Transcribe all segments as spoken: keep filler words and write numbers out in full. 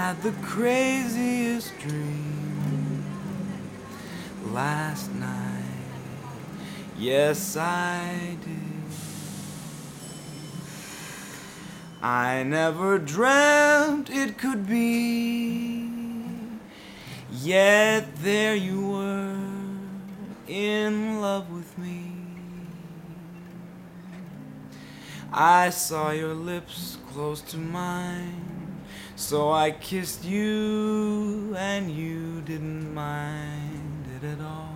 had the craziest dream last night. Yes, I did. I never dreamt it could be, yet there you were, in love with me. I saw your lips close to mine, so I kissed you, and you didn't mind it at all.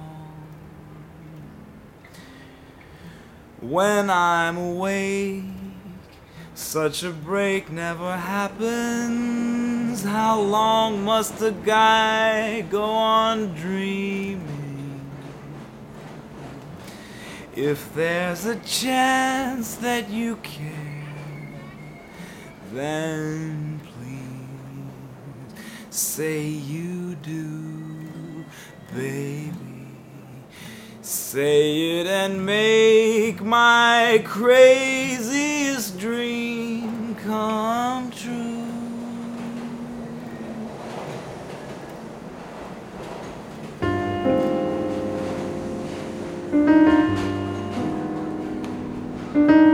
When I'm awake, such a break never happens. How long must a guy go on dreaming? If there's a chance that you care, then please say you do, baby. Say it and make my craziest dream come true. Thank you.